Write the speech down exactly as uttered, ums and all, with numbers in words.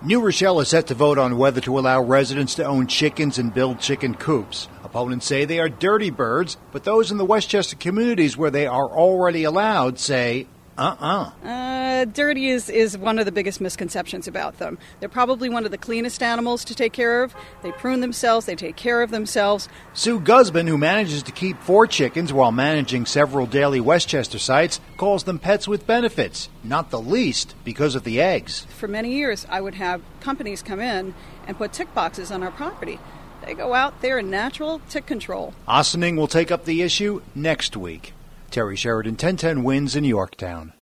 New Rochelle is set to vote on whether to allow residents to own chickens and build chicken coops. Opponents say they are dirty birds, but those in the Westchester communities where they are already allowed say, uh-uh. Uh, dirty is, is one of the biggest misconceptions about them. They're probably one of the cleanest animals to take care of. They prune themselves, they take care of themselves. Sue Guzman, who manages to keep four chickens while managing several daily Westchester sites, calls them pets with benefits, not the least because of the eggs. For many years, I would have companies come in and put tick boxes on our property. They go out there in natural tick control. Ossining will take up the issue next week. Terry Sheridan, ten ten Wins in Yorktown.